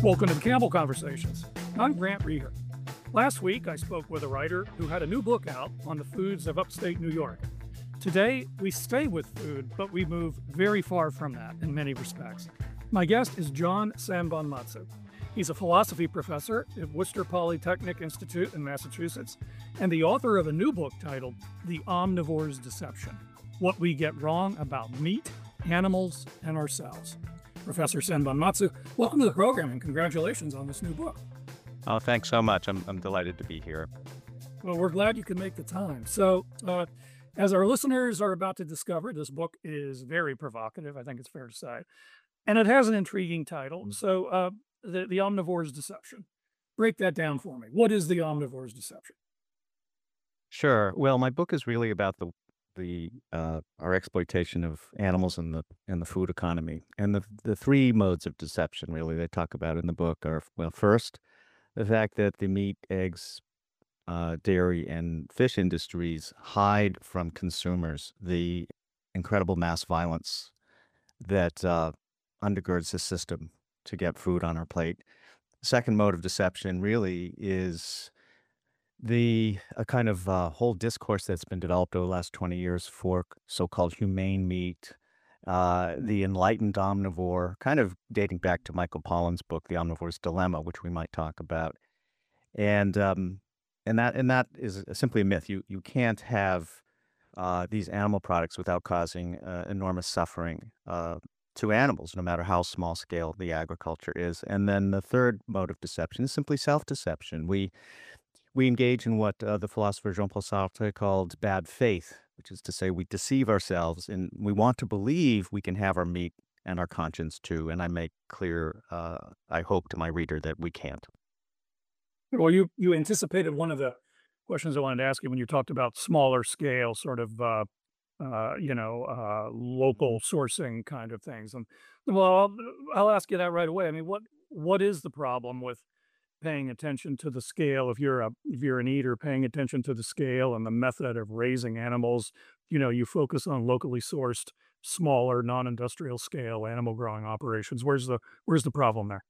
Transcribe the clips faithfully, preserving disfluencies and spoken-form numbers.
Welcome to the Campbell Conversations. I'm Grant Reher. Last week, I spoke with a writer who had a new book out on the foods of upstate New York. Today, we stay with food, but we move very far from that in many respects. My guest is John Sambon-Matsu. He's a philosophy professor at Worcester Polytechnic Institute in Massachusetts and the author of a new book titled The Omnivore's Deception: What We Get Wrong About Meat, Animals, and Ourselves. Professor Sambon-Matsu, welcome to the program and congratulations on this new book. Oh, thanks so much. I'm, I'm delighted to be here. Well, we're glad you could make the time. So, uh, as our listeners are about to discover, this book is very provocative, I think it's fair to say, and it has an intriguing title. So, uh, the, the Omnivore's Deception. Break that down for me. What is the Omnivore's Deception? Sure. Well, my book is really about the the uh, our exploitation of animals in the in the food economy, and the the three modes of deception really they talk about in the book are, well, first, the fact that the meat, eggs, uh, dairy, and fish industries hide from consumers the incredible mass violence that uh, undergirds the system to get food on our plate. The second mode of deception really is the a kind of uh, whole discourse that's been developed over the last twenty years for so-called humane meat, uh, the enlightened omnivore, kind of dating back to Michael Pollan's book, The Omnivore's Dilemma, which we might talk about. And um, and that and that is simply a myth. You you can't have uh, these animal products without causing uh, enormous suffering uh, to animals, no matter how small scale the agriculture is. And then the third mode of deception is simply self-deception. We we engage in what uh, the philosopher Jean-Paul Sartre called bad faith, which is to say we deceive ourselves and we want to believe we can have our meat and our conscience too. And I make clear, uh, I hope, to my reader that we can't. Well, you you anticipated one of the questions I wanted to ask you when you talked about smaller scale, sort of, uh, uh, you know, uh, local sourcing kind of things. And well, I'll, I'll ask you that right away. I mean, what what is the problem with paying attention to the scale? If you're a if you're an eater, paying attention to the scale and the method of raising animals, you know, you focus on locally sourced, smaller, non-industrial scale animal growing operations. Where's the where's the problem there?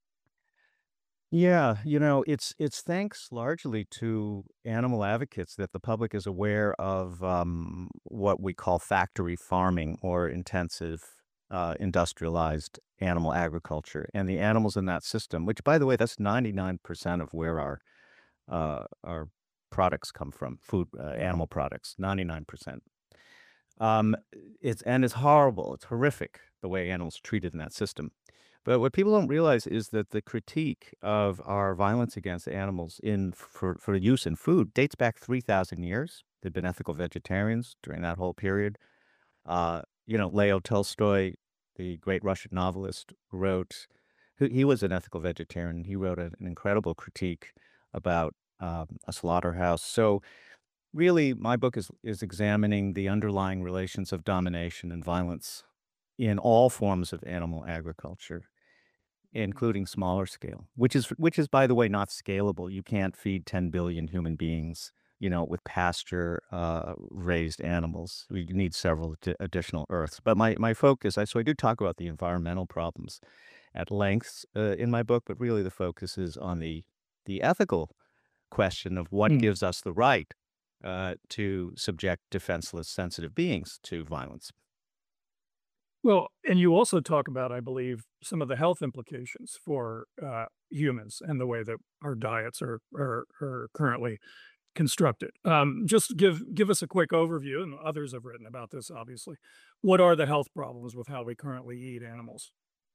Yeah, you know, it's it's thanks largely to animal advocates that the public is aware of um, what we call factory farming or intensive uh, industrialized animal agriculture, and the animals in that system. Which, by the way, that's ninety-nine percent of where our uh, our products come from, food, uh, animal products, ninety-nine percent. Um, it's and it's horrible. It's horrific the way animals are treated in that system. But what people don't realize is that the critique of our violence against animals in for for use in food dates back three thousand years. There've been ethical vegetarians during that whole period. Uh, you know, Leo Tolstoy, the great Russian novelist, wrote. He he was an ethical vegetarian. He wrote an, an incredible critique about um, a slaughterhouse. So really, my book is is examining the underlying relations of domination and violence in all forms of animal agriculture, including smaller scale, which is which is, by the way, not scalable. You can't feed ten billion human beings, you know, with pasture uh, raised animals. We need several addi- additional Earths. But my my focus, I so I do talk about the environmental problems at length uh, in my book, but really the focus is on the the ethical question of what Hmm. gives us the right uh, to subject defenseless, sensitive beings to violence. Well, and you also talk about, I believe, some of the health implications for uh, humans and the way that our diets are are, are currently constructed. Um, just give give us a quick overview, and others have written about this, obviously. What are the health problems with how we currently eat animals?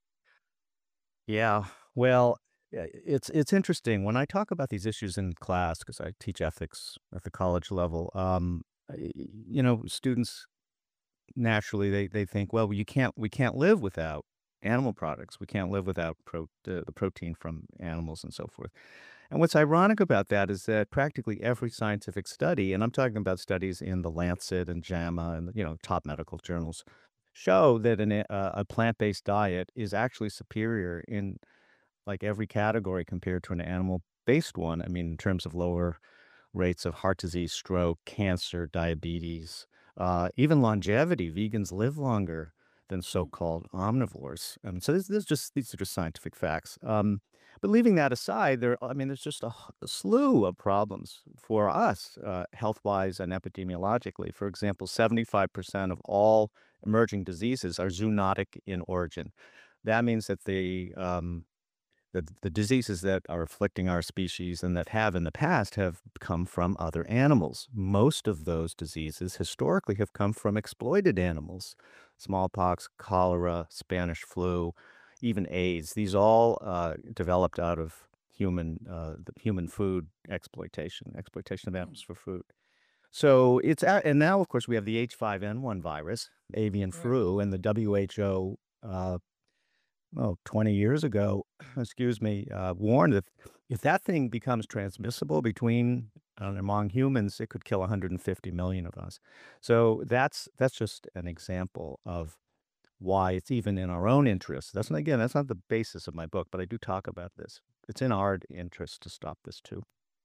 Yeah, well, uh, it's it's interesting when I talk about these issues in class because I teach ethics at the college level. Um, y- you know, students naturally they they think, well, you can't we can't live without animal products. We can't live without pro the, the protein from animals and so forth. And what's ironic about that is that practically every scientific study, and I'm talking about studies in the Lancet and JAMA and you know top medical journals, show that an, a, a plant-based diet is actually superior in like every category compared to an animal-based one. I mean, in terms of lower rates of heart disease, stroke, cancer, diabetes, uh, even longevity. Vegans live longer than Mm. so-called omnivores. And so this, this is just these are just scientific facts. Um, but leaving that aside, there I mean, there's just a, h- a slew of problems for us, uh, health-wise and epidemiologically. For example, seventy-five percent of all emerging diseases are zoonotic in origin. That means that the um, the the diseases that are afflicting our species and that have in the past have come from other animals. Most of those diseases historically have come from exploited animals. Smallpox, cholera, Spanish flu, even AIDS. These all uh, developed out of human uh, the human food exploitation, exploitation of animals for food. So it's a- and now of course we have the H five N one virus, avian Right. flu, and the W H O uh, oh, twenty years ago, excuse me, uh, warned that if that thing becomes transmissible between uh, among humans, it could kill one hundred fifty million of us. So that's that's just an example of why it's even in our own interest. That's not, again, that's not the basis of my book, but I do talk about this. It's in our interest to stop this too.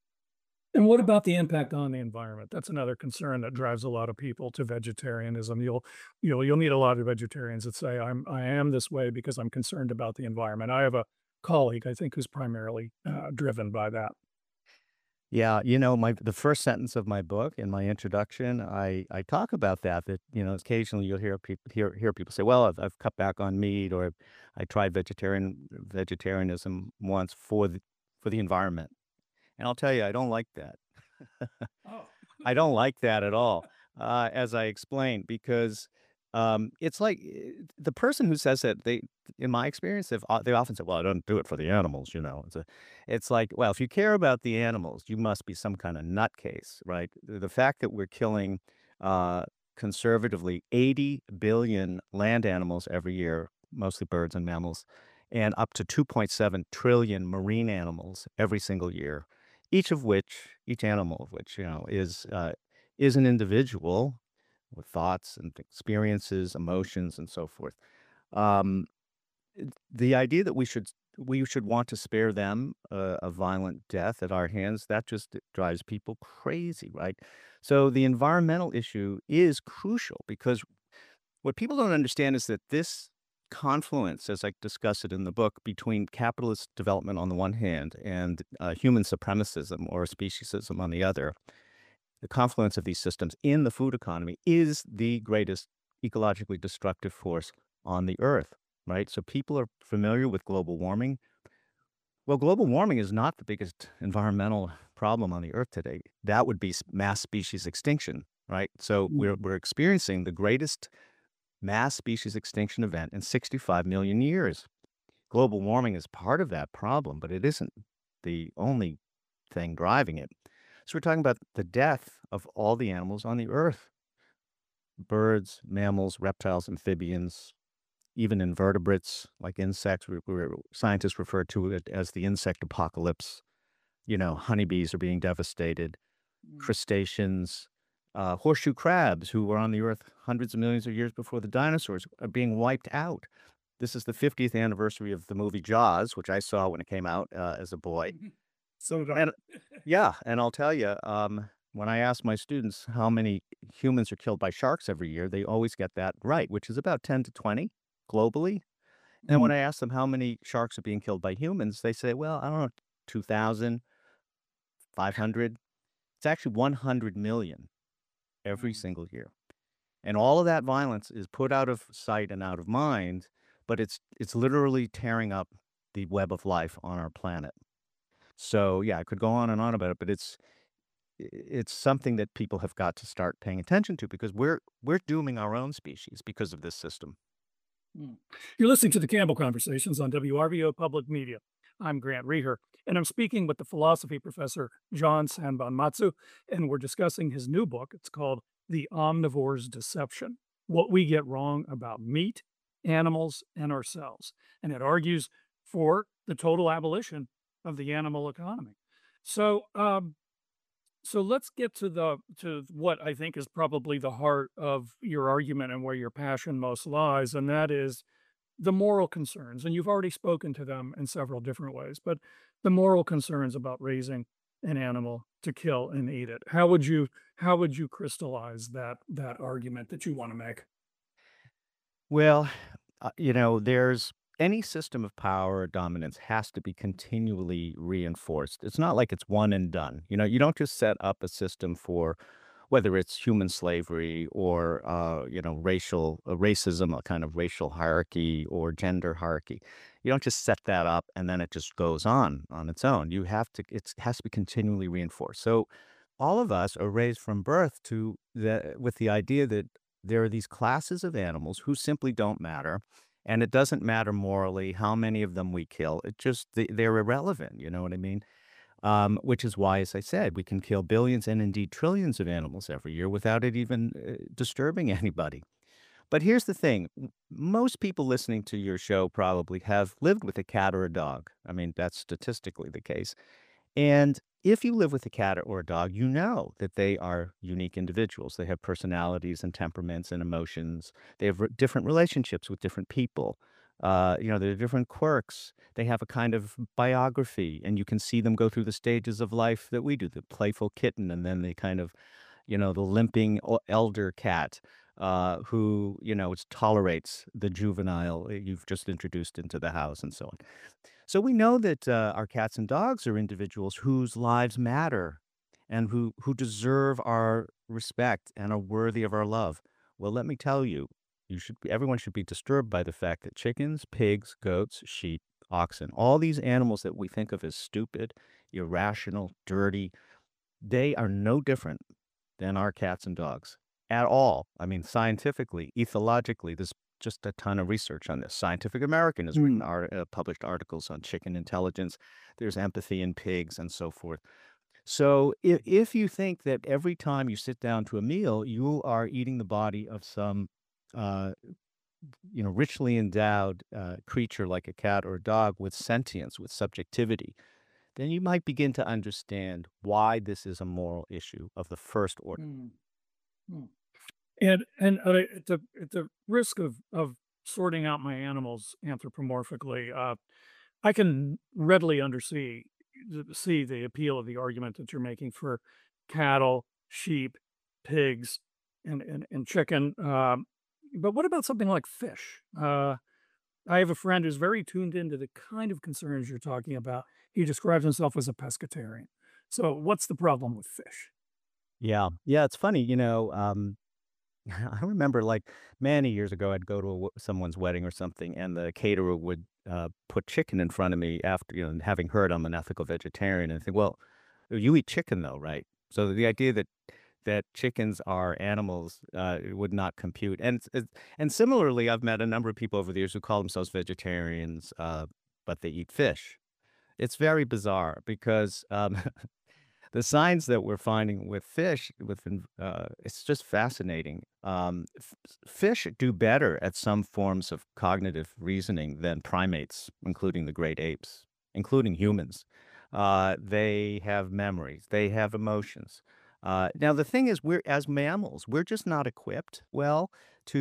And what about the impact on the environment? That's another concern that drives a lot of people to vegetarianism. You'll you'll you'll meet a lot of vegetarians that say, "I'm I am this way because I'm concerned about the environment." I have a colleague, I think, who's primarily uh, driven by that. Yeah, you know, my the first sentence of my book in my introduction, I I talk about that that, you know, occasionally you'll hear people hear hear people say, "Well, I've I've cut back on meat," or "I tried vegetarian vegetarianism once for the for the environment." And I'll tell you, I don't like that. Oh. I don't like that at all, uh, as I explained, because, um, it's like, eh, the person who says that, they in my experience, they've o they often say, "Well, I don't do it for the animals," you know? It's a it's like, well, if you care about the animals, you must be some kinda nutcase, right? The the fact that we're killing, uh, conservatively eighty billion land animals every year, mostly birds and mammals, and up to two point seven trillion marine animals every single year, each of which each animal of which, you know, is, uh, is an individual with thoughts and experiences, emotions, and so forth. Um, the idea that we should we should want to spare them a, a violent death at our hands, that just drives people crazy, right? So the environmental issue is crucial because what people don't understand is that this confluence, as I discuss it in the book, between capitalist development on the one hand and uh, human supremacism or speciesism on the other, the confluence of these systems in the food economy is the greatest ecologically destructive force on the earth, right? So people are familiar with global warming. Well, global warming is not the biggest environmental problem on the earth today. That would be s- mass species extinction, right? So we're, we're experiencing the greatest mass species extinction event in sixty-five million years. Global warming is part of that problem, but it isn't the only thing driving it. So we're talking about the death of all the animals on the earth: birds, mammals, reptiles, amphibians, even invertebrates like insects. We, we, scientists refer to it as the insect apocalypse. You know, honeybees are being devastated, Mm. crustaceans, uh, horseshoe crabs, who were on the earth hundreds of millions of years before the dinosaurs, are being wiped out. This is the fiftieth anniversary of the movie Jaws, which I saw when it came out uh, as a boy. So did I. And yeah, and I'll tell you, um, when I ask my students how many humans are killed by sharks every year, they always get that right, which is about ten to twenty globally. And when Mm. I ask them how many sharks are being killed by humans, they say, well, I don't know, two thousand, five hundred. It's actually one hundred million every Mm. single year. And all of that violence is put out of sight and out of mind, but it's it's literally tearing up the web of life on our planet. So, yeah, I could go on and on about it, but it's it's something that people have got to start paying attention to because we're we're dooming our own species because of this system. Mm. You're listening to the Campbell Conversations on W R V O Public Media. I'm Grant Reher, and I'm speaking with the philosophy professor John Sanbonmatsu, and we're discussing his new book. It's called The Omnivore's Deception: What We Get Wrong About Meat, Animals, and Ourselves. And it argues for the total abolition of the animal economy. So, um, so let's get to the to what I think is probably the heart of your argument and where your passion most lies, and that is the moral concerns. And you've already spoken to them in several different ways, but the moral concerns about raising an animal to kill and eat it. How would you how would you crystallize that that argument that you want to make? Well, uh, you know, there's any system of power or dominance has to be continually reinforced. It's not like it's one and done. You know, you don't just set up a system for whether it's human slavery or uh, you know, racial uh, racism, a kind of racial hierarchy or gender hierarchy. You don't just set that up and then it just goes on on its own. You have to it's, it has to be continually reinforced. So all of us are raised from birth to the with the idea that there are these classes of animals who simply don't matter, and it doesn't matter morally how many of them we kill. It just they, they're irrelevant. You know what I mean? Um, which is why, as I said, we can kill billions and indeed trillions of animals every year without it even uh, disturbing anybody. But here's the thing: m- most people listening to your show probably have lived with a cat or a dog. I mean, that's statistically the case. And if you live with a cat or a dog, you know that they are unique individuals. They have personalities and temperaments and emotions. They have r- different relationships with different people. Uh, you know, there are different quirks. They have a kind of biography, and you can see them go through the stages of life that we do, the playful kitten, and then the kind of, you know, the limping o- elder cat uh, who, you know, it's tolerates the juvenile uh, you've just introduced into the house and so on. So we know that uh, our cats and dogs are individuals whose lives matter and who who deserve our respect and are worthy of our love. Well, let me tell you, you should be, everyone should be disturbed by the fact that chickens, pigs, goats, sheep, oxen, all these animals that we think of as stupid, irrational, dirty, they are no different than our cats and dogs at all. I mean, scientifically, ethologically, there's just a ton of research on this. Scientific American has written Mm. art, uh, published articles on chicken intelligence. There's empathy in pigs and so forth. So if, if you think that every time you sit down to a meal, you are eating the body of some, uh, you know, richly endowed uh, creature like a cat or a dog with sentience, with subjectivity, then you might begin to understand why this is a moral issue of the first order. Mm. Mm. And and uh, at the at the risk of of sorting out my animals anthropomorphically, uh, I can readily undersee see the appeal of the argument that you're making for cattle, sheep, pigs, and and, and chicken. Um, but what about something like fish? Uh, I have a friend who's very tuned into the kind of concerns you're talking about. He describes himself as a pescatarian. So, what's the problem with fish? Yeah. Yeah, it's funny, you know, um, I remember, like, many years ago, I'd go to a w someone's wedding or something, and the caterer would, uh, put chicken in front of me after, you know, having heard I'm an ethical vegetarian, and I think, "Well, you eat chicken though, right?" So the idea that that chickens are animals, uh, would not compute, and s and similarly, I've met a number of people over the years who call themselves vegetarians, uh, but they eat fish. It's very bizarre because, um the signs that we're finding with fish, with in- uh, it's just fascinating. Um, f- fish do better at some forms of cognitive reasoning than primates, including the great apes, including humans. Uh, they have memories. They have emotions. Uh, now the thing is, we're as mammals, we're just not equipped well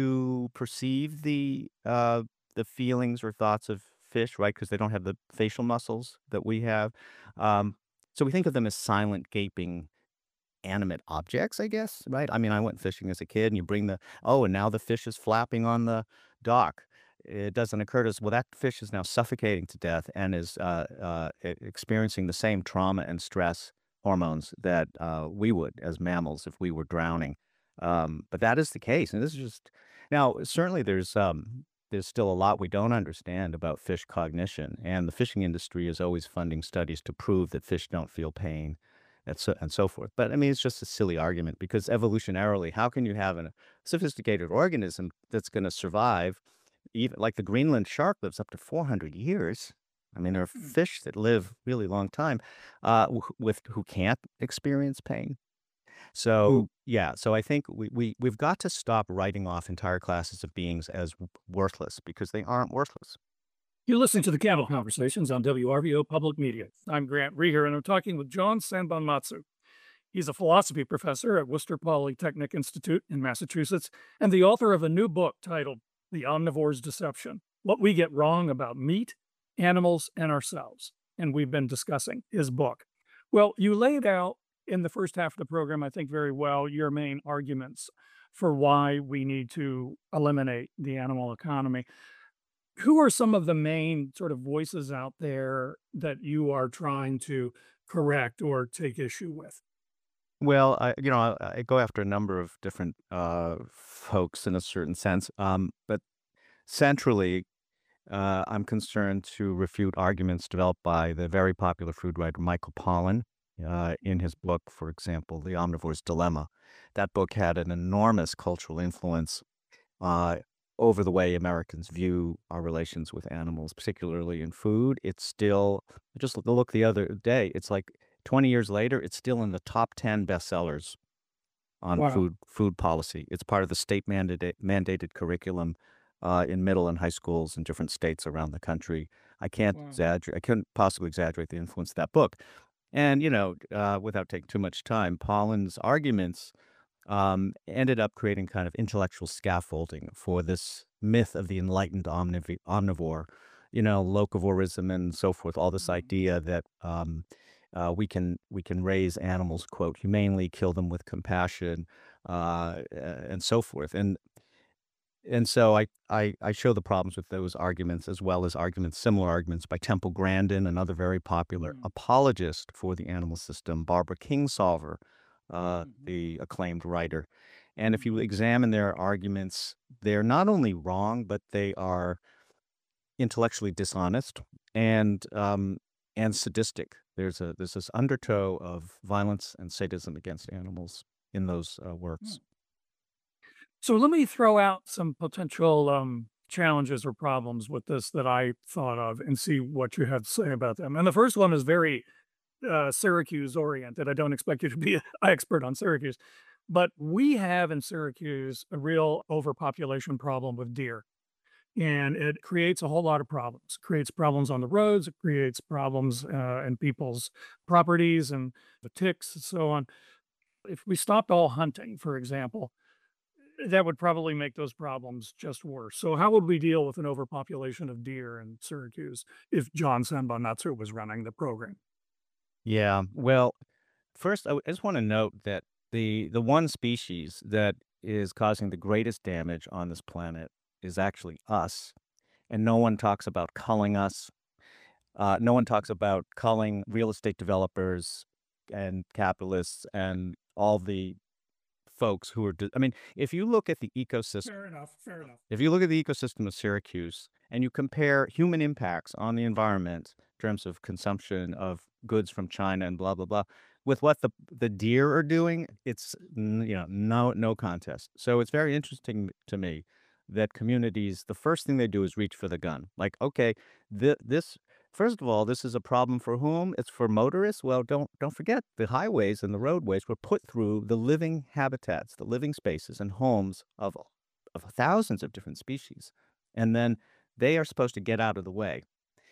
to perceive the uh, the feelings or thoughts of fish, right? Because they don't have the facial muscles that we have. Um, so we think of them as silent, gaping, animate objects, I guess, right? I mean, I went fishing as a kid, and you bring the oh, and now the fish is flapping on the dock. It doesn't occur to us, well, that fish is now suffocating to death and is uh, uh, e- experiencing the same trauma and stress hormones that uh, we would as mammals if we were drowning. Um, but that is the case, and this is just now. Certainly, there's um, there's still a lot we don't understand about fish cognition, and the fishing industry is always funding studies to prove that fish don't feel pain and so and so forth. But I mean, it's just a silly argument because evolutionarily, how can you have a sophisticated organism that's going to survive? Even like the Greenland shark lives up to four hundred years. I mean, there are Hmm. fish that live really long time uh, wh- with who can't experience pain. Hmm. So yeah, so I think we, we we've got to stop writing off entire classes of beings as w- worthless because they aren't worthless. You're listening to the Cattle Conversations on W R V O Public Media. I'm Grant Reher, and I'm talking with John Sanbonmatsu. He's a philosophy professor at Worcester Polytechnic Institute in Massachusetts and the author of a new book titled The Omnivore's Deception: What We Get Wrong About Meat, Animals, and Ourselves. And we've been discussing his book. Well, you laid out in the first half of the program, I think very well, your main arguments for why we need to eliminate the animal economy. Who are some of the main sort of voices out there that you are trying to correct or take issue with? Well, I you know, I I go after a number of different, uh, folks in a certain sense, um, but centrally, uh, I'm concerned to refute arguments developed by the very popular food writer Michael Pollan, uh, in his book, for example, The Omnivore's Dilemma. That book had an enormous cultural influence, uh, over the way Americans view our relations with animals, particularly in food. It's still just look look the other day, it's like twenty years later, it's still in the top ten bestsellers on Wow. food food policy. It's part of the state mandated mandated curriculum, uh, in middle and high schools in different states around the country. I can't Wow. exaggerate I couldn't possibly exaggerate the influence of that book. And, you know, uh, without taking too much time, Pollan's arguments, um, ended up creating kind of intellectual scaffolding for this myth of the enlightened omniv omnivore, you know, locavorism and so forth, all this Mm. idea that, um, uh, we can we can raise animals, quote, "humanely, kill them with compassion," uh, and so forth, and and so I I I show the problems with those arguments as well as arguments similar arguments by Temple Grandin, another very popular Mm. apologist for the animal system, Barbara Kingsolver, uh, Mhm. the acclaimed writer. And if you Mhm. examine their arguments, they're not only wrong, but they are intellectually dishonest and um, and sadistic. There's a there's this undertow of violence and sadism against animals in those uh, Mm. works. So let me throw out some potential um, challenges or problems with this that I thought of and see what you have to say about them. And the first one is very uh, Syracuse oriented. I don't expect you to be an expert on Syracuse, but we have in Syracuse a real overpopulation problem with deer. And it creates a whole lot of problems. Creates problems on the roads. It creates problems uh, in people's properties and the ticks and so on. If we stopped all hunting, for example, that would probably make those problems just worse. So how would we deal with an overpopulation of deer in Syracuse if John Senbonatsu was running the program? Yeah, well, first, I w I just wanna note that the the one species that is causing the greatest damage on this planet is actually us, and no one talks about culling us. Uh, no one talks about culling real estate developers and capitalists and all the folks who are d I mean, if you look at the ecosystem Fair enough. Fair enough. if you look at the ecosystem of Syracuse and you compare human impacts on the environment in terms of consumption of goods from China and blah, blah, blah, with what the the deer are doing, it's, n you know, no no contest. So it's very interesting to me that communities, the first thing they do is reach for the gun. Like, okay, thi this first of all, this is a problem for whom? It's for motorists? Well, don't don't forget the highways and the roadways were put through the living habitats, the living spaces and homes of of thousands of different species, and then they are supposed to get out of the way.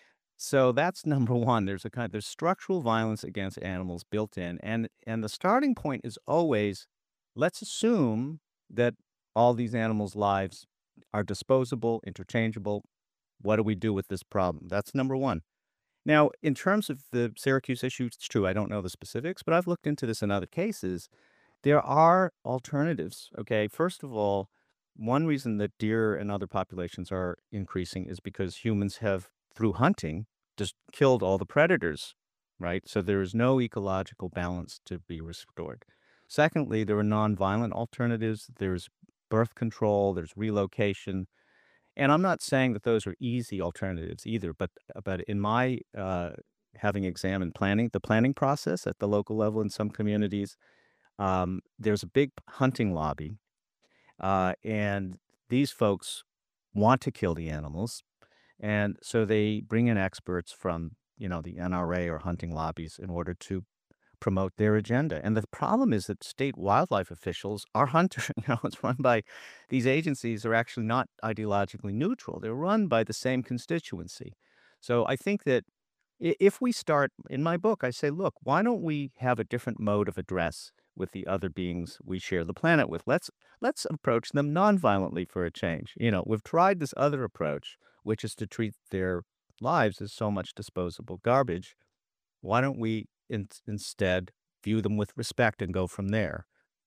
So that's number one. There's a kind there's structural violence against animals built in, and and the starting point is always, let's assume that all these animals' lives are disposable, interchangeable. What do we do with this problem? That's number one. Now, in terms of the Syracuse issue, it's true, I don't know the specifics, but I've looked into this in other cases. There are alternatives, okay? First of all, one reason that deer and other populations are increasing is because humans have, through hunting, just killed all the predators, right? So there is no ecological balance to be restored. Secondly, there are nonviolent alternatives. There's birth control, there's relocation. And I'm not saying that those are easy alternatives either, but but in my uh, having examined planning, the planning process at the local level in some communities, um, there's a big hunting lobby, uh, and these folks want to kill the animals, and so they bring in experts from, you know, the N R A or hunting lobbies in order to promote their agenda. And the problem is that state wildlife officials are hunters. You know, it's run by these agencies are actually not ideologically neutral. They're run by the same constituency. So I think that I if we start in my book, I say, "Look, why don't we have a different mode of address with the other beings we share the planet with? Let's let's approach them nonviolently for a change." You know, we've tried this other approach, which is to treat their lives as so much disposable garbage. Why don't we in instead view them with respect and go from there?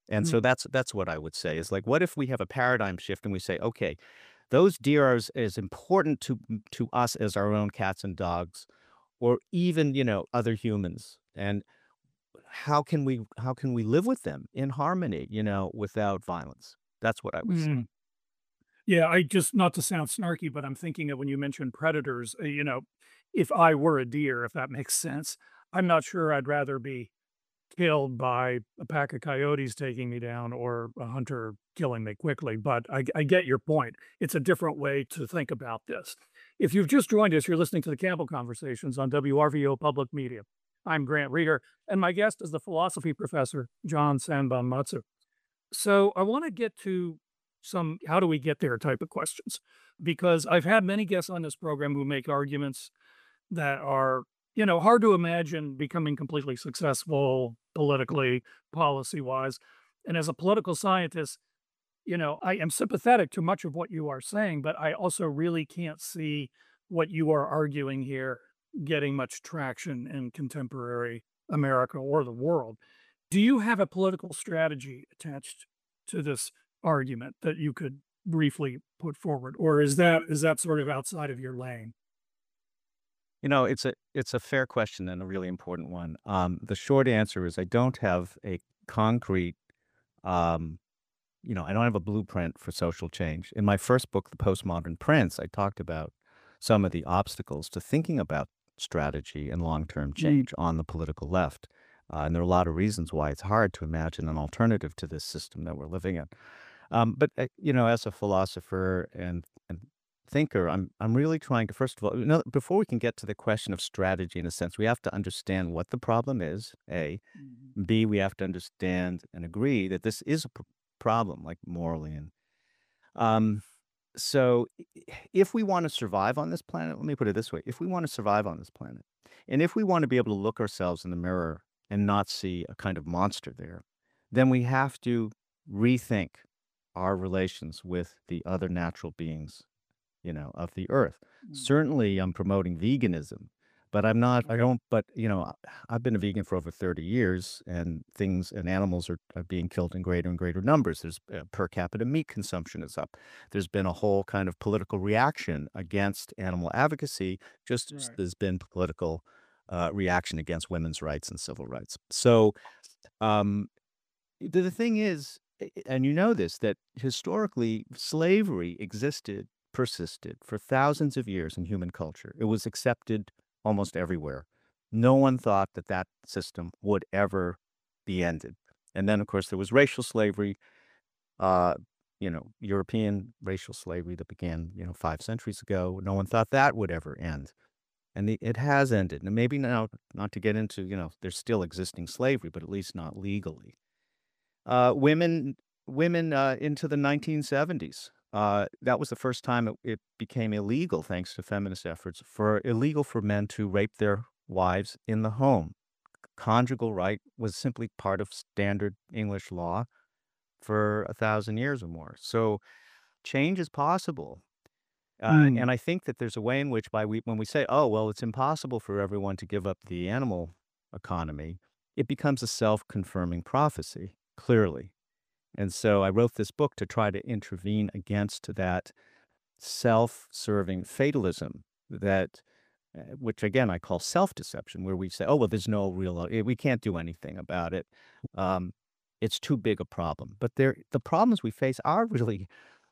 And so Mm, that's that's what I would say is like, what if we have a paradigm shift and we say, okay, those deer are as, as important to to us as our own cats and dogs, or even you know other humans. And how can we how can we live with them in harmony, you know, without violence? That's what I would say. mm. Yeah, I just not to sound snarky, but I'm thinking of when you mentioned predators, uh, you know, if I were a deer, if that makes sense, I'm not sure I'd rather be killed by a pack of coyotes taking me down or a hunter killing me quickly. But I, I get your point. It's a different way to think about this. If you've just joined us, you're listening to the Campbell Conversations on W R V O Public Media. I'm Grant Reeder, and my guest is the philosophy professor, John Sanbon Matsu. So I want to get to some how do we get there type of questions because I've had many guests on this program who make arguments that are, you know, hard to imagine becoming completely successful politically, policy wise. And as a political scientist, you know, I am sympathetic to much of what you are saying, but I also really can't see what you are arguing here getting much traction in contemporary America or the world. Do you have a political strategy attached to this argument that you could briefly put forward, or is that is that sort of outside of your lane? You know, it's a it's a fair question and a really important one. Um, the short answer is I don't have a concrete, um, you know, I don't have a blueprint for social change. In my first book, The Postmodern Prince, I talked about some of the obstacles to thinking about strategy and long-term Mm, change on the political left. Uh, and there are a lot of reasons why it's hard to imagine an alternative to this system that we're living in. Um, but uh, you know, as a philosopher and and thinker, I'm I'm really trying to first of all, you know, before we can get to the question of strategy in a sense, we have to understand what the problem is. A, mhm. B, we have to understand and agree that this is a pr- problem, like morally and um. So, i- i- if we want to survive on this planet, let me put it this way: if we want to survive on this planet, and if we want to be able to look ourselves in the mirror and not see a kind of monster there, then we have to rethink our relations with the other natural beings, you know, of the earth. Mhm. Certainly, I'm promoting veganism, but I'm not, I Okay. don't, but, you know, I- I've been a vegan for over thirty years and things and animals are, are being killed in greater and greater numbers. There's uh, per capita meat consumption is up. There's been a whole kind of political reaction against animal advocacy, just as Right. there's been political uh, reaction against women's rights and civil rights. So, um, the the thing is, a and you know this, that historically, slavery existed, persisted for thousands of years in human culture. It was accepted almost everywhere. No one thought that that system would ever be ended. And then, of course, there was racial slavery, uh, you know, European racial slavery that began, you know, five centuries ago. No one thought that would ever end, and the it has ended. And maybe now not to get into, you know, there's still existing slavery, but at least not legally. Uh, women women, uh, into the nineteen seventies. Uh, that was the first time it it became illegal, thanks to feminist efforts, for illegal for men to rape their wives in the home. Conjugal right was simply part of standard English law for a thousand years or more. So, change is possible. Uh, Mm, and I think that there's a way in which by we when we say, "Oh, well, it's impossible for everyone to give up the animal economy," it becomes a self-confirming prophecy, clearly. And so I wrote this book to try to intervene against that self-serving fatalism that, uh, which again I call self-deception, where we say, "Oh well, there's no real, uh, we can't do anything about it. Um, it's too big a problem." But there, the problems we face are really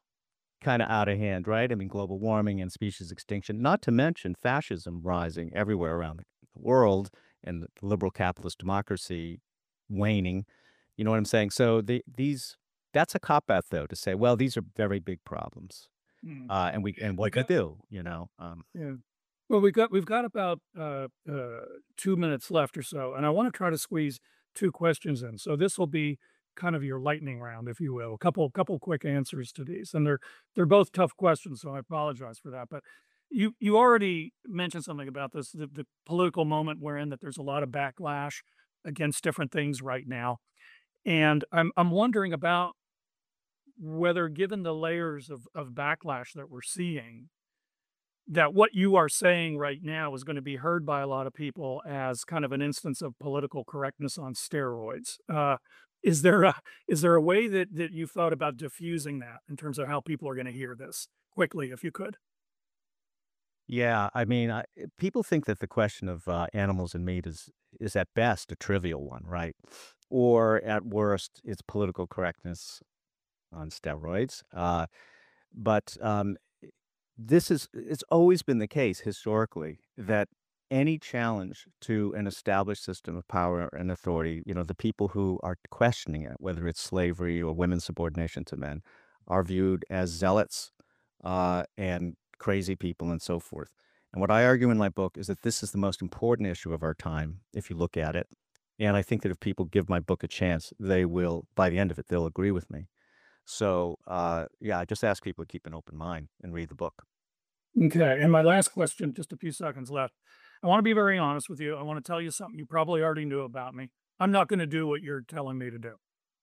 kind of out of hand, right? I mean, global warming and species extinction, not to mention fascism rising everywhere around the world and the liberal capitalist democracy waning. You know what I'm saying? So the these that's a cop out though to say, well, these are very big problems. mm. Uh, and we and We what to got do, you know. Um, yeah. Well, we've got we've got about uh, uh, two minutes left or so, and I want to try to squeeze two questions in. So this will be kind of your lightning round, if you will. A couple couple quick answers to these, and they're they're both tough questions, so I apologize for that. But you you already mentioned something about this the, the political moment we're in that there's a lot of backlash against different things right now, and I'm I'm wondering about whether, given the layers of of backlash that we're seeing that what you are saying right now is going to be heard by a lot of people as kind of an instance of political correctness on steroids. Uh, Is there a is there a way that that you've thought about diffusing that in terms of how people are going to hear this quickly, if you could? Yeah, I mean, I, eh, people think that the question of uh, animals and meat is is at best a trivial one, right? Or at worst, it's political correctness on steroids. Uh, but um, this is it's always been the case historically that any challenge to an established system of power and authority, you know, the people who are questioning it, whether it's slavery or women's subordination to men, are viewed as zealots uh, and crazy people and so forth. And what I argue in my book is that this is the most important issue of our time, if you look at it. And I think that if people give my book a chance, they will, by the end of it, they'll agree with me. So, uh, yeah, I just ask people to keep an open mind and read the book. Okay. And my last question, just a few seconds left. I want to be very honest with you. I want to tell you something you probably already knew about me. I'm not going to do what you're telling me to do.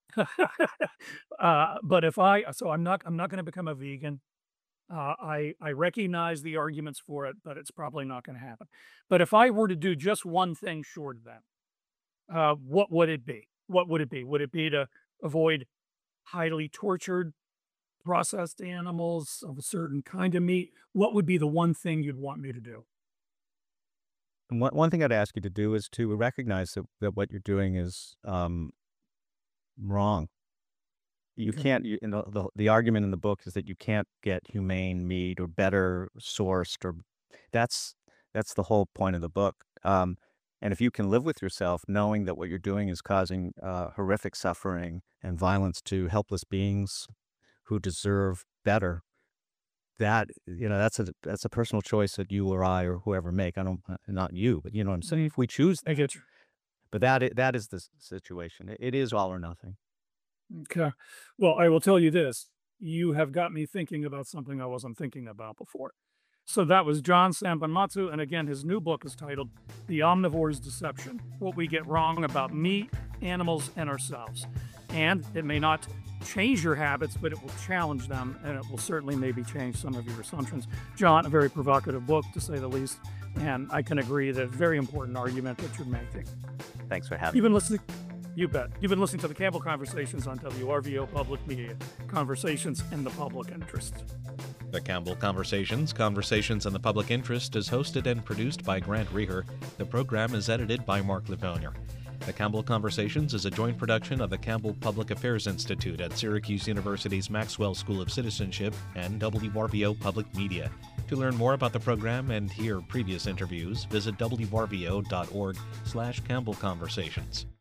uh, but if I, so I'm not, I'm not going to become a vegan. Uh, I I recognize the arguments for it, but it's probably not going to happen. But if I were to do just one thing short of that, uh, what would it be? What would it be? Would it be to avoid highly tortured, processed animals of a certain kind of meat? What would be the one thing you'd want me to do? And one, one thing I'd ask you to do is to recognize that, that what you're doing is um, wrong. You Okay. can't, you, you know, the, the argument in the book is that you can't get humane meat or better sourced, or that's that's the whole point of the book. Um, and if you can live with yourself knowing that what you're doing is causing uh, horrific suffering and violence to helpless beings who deserve better, that you know that's a that's a personal choice that you or I or whoever make. I don't, uh, not you, but you know what I'm saying. Mhm. If we choose I that, get you. but that i- that is the s- situation. It, it is all or nothing. Okay. Well, I will tell you this. You have got me thinking about something I wasn't thinking about before. So that was John Sampanmatsu, and again, his new book is titled The Omnivore's Deception: What We Get Wrong About Meat, Animals, and Ourselves. And it may not change your habits, but it will challenge them, and it will certainly maybe change some of your assumptions. John, a very provocative book, to say the least, and I can agree that it's a very important argument that you're making. Thanks for having You've me. been listening. You bet. You've been listening to the Campbell Conversations on W R V O Public Media. Conversations in the public interest. The Campbell Conversations, Conversations in the Public Interest is hosted and produced by Grant Reher. The program is edited by Mark Levonier. The Campbell Conversations is a joint production of the Campbell Public Affairs Institute at Syracuse University's Maxwell School of Citizenship and W R V O Public Media. To learn more about the program and hear previous interviews, visit w r v o dot org slash Campbell Conversations.